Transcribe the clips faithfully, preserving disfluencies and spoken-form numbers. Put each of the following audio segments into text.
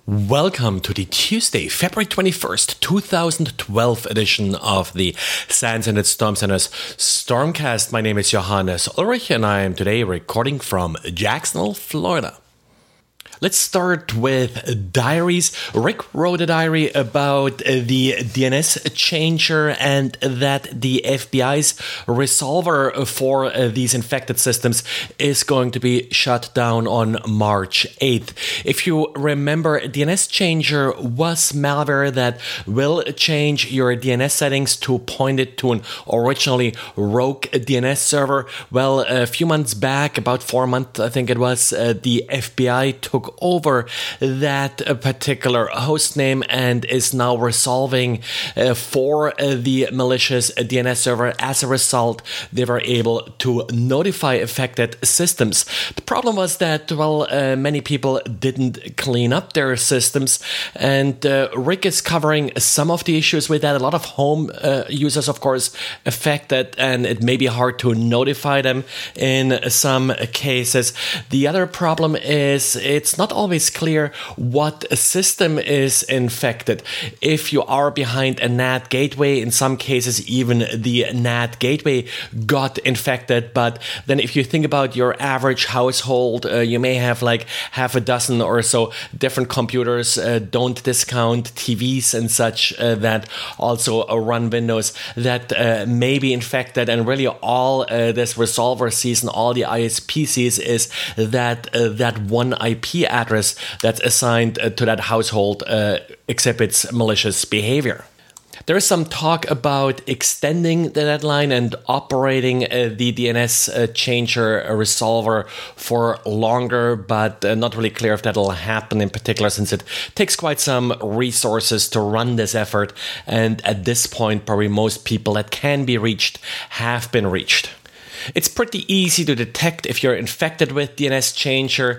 Welcome to the Tuesday, February twenty-first, twenty twelve edition of the SANS and its Storm Center's Stormcast. My name is Johannes Ulrich and I am today recording from Jacksonville, Florida. Let's start with diaries. Rick wrote a diary about the D N S changer and that the F B I's resolver for these infected systems is going to be shut down on March eighth. If you remember, D N S changer was malware that will change your D N S settings to point it to an originally rogue D N S server. Well, a few months back, about four months I think it was, uh, the F B I took over that particular host name and is now resolving uh, for uh, the malicious D N S server. As a result, they were able to notify affected systems. The problem was that, well, uh, many people didn't clean up their systems, and uh, Rick is covering some of the issues with that. A lot of home uh, users, of course, affected, and it may be hard to notify them in some cases. The other problem is it's not always clear what system is infected. If you are behind a N A T gateway, in some cases even the N A T gateway got infected. But then if you think about your average household, uh, you may have like half a dozen or so different computers. Uh, don't discount T Vs and such uh, that also uh, run Windows that uh, may be infected. And really all uh, this resolver sees and all the I S P sees is that uh, that one I P address that's assigned uh, to that household uh, exhibits malicious behavior. There is some talk about extending the deadline and operating uh, the D N S uh, changer resolver for longer, but uh, not really clear if that'll happen, in particular since it takes quite some resources to run this effort. And at this point, probably most people that can be reached have been reached. It's pretty easy to detect if you're infected with D N S changer.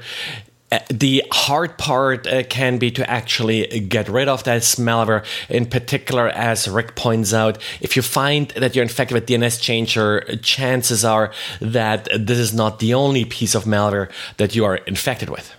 The hard part uh, can be to actually get rid of that malware. In particular, as Rick points out, if you find that you're infected with D N S changer, chances are that this is not the only piece of malware that you are infected with.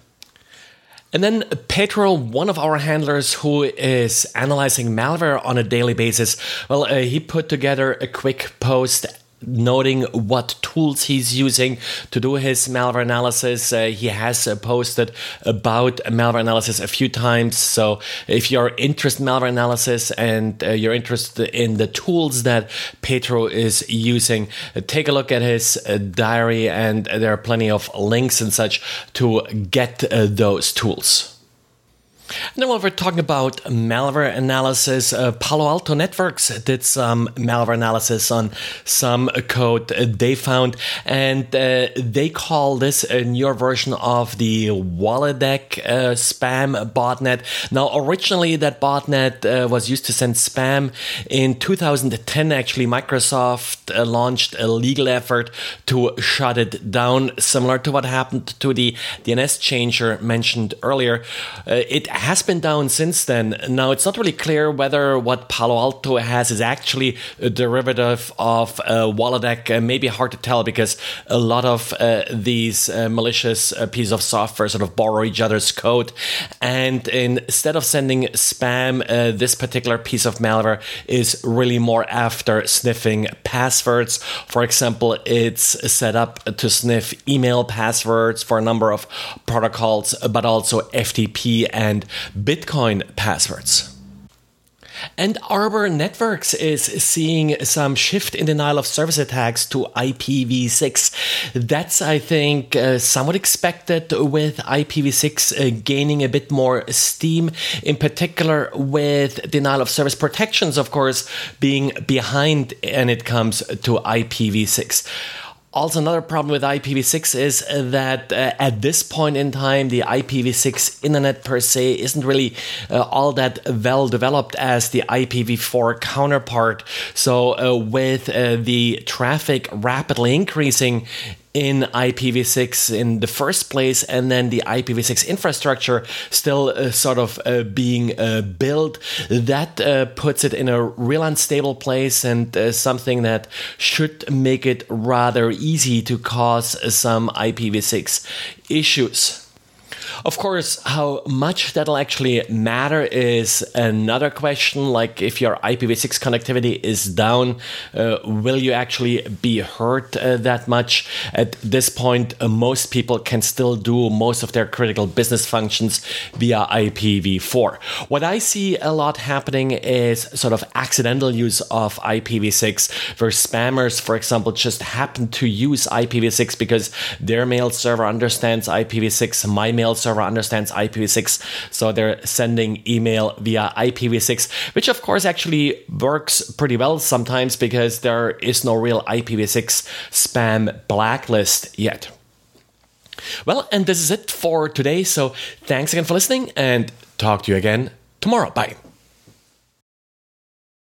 And then Petro, one of our handlers who is analyzing malware on a daily basis, well, uh, he put together a quick post noting what tools he's using to do his malware analysis. Uh, he has uh, posted about malware analysis a few times. So if you're interested in malware analysis and uh, you're interested in the tools that Petro is using, uh, take a look at his uh, diary, and there are plenty of links and such to get uh, those tools. And then while we're talking about malware analysis, uh, Palo Alto Networks did some malware analysis on some code they found, and uh, they call this a newer version of the Wolodeck uh, spam botnet. Now, originally that botnet uh, was used to send spam. In two thousand ten, actually, Microsoft uh, launched a legal effort to shut it down, similar to what happened to the D N S changer mentioned earlier. Uh, it has been down since then. Now, it's not really clear whether what Palo Alto has is actually a derivative of uh, Wolodeck. Uh, maybe hard to tell because a lot of uh, these uh, malicious uh, pieces of software sort of borrow each other's code. And instead of sending spam, uh, this particular piece of malware is really more after sniffing passwords. For example, it's set up to sniff email passwords for a number of protocols, but also F T P and Bitcoin passwords. And Arbor Networks is seeing some shift in denial of service attacks to I P v six. That's, I think, uh, somewhat expected, with I P v six uh, gaining a bit more steam, in particular with denial of service protections, of course, being behind when it comes to I P v six. Also, another problem with I P v six is that uh, at this point in time, the I P v six internet per se isn't really uh, all that well developed as the I P v four counterpart. So uh, with uh, the traffic rapidly increasing in I P v six in the first place, and then the I P v six infrastructure still uh, sort of uh, being uh, built, that uh, puts it in a real unstable place, and uh, something that should make it rather easy to cause some I P v six issues. Of course, how much that'll actually matter is another question. Like if your I P v six connectivity is down, uh, will you actually be hurt uh, that much? At this point, uh, most people can still do most of their critical business functions via I P v four. What I see a lot happening is sort of accidental use of I P v six, where spammers, for example, just happen to use I P v six because their mail server understands I P v six, my mail server understands I P v six, so they're sending email via I P v six, which of course actually works pretty well sometimes because there is no real I P v six spam blacklist yet. Well, and this is it for today, so thanks again for listening and talk to you again tomorrow. Bye.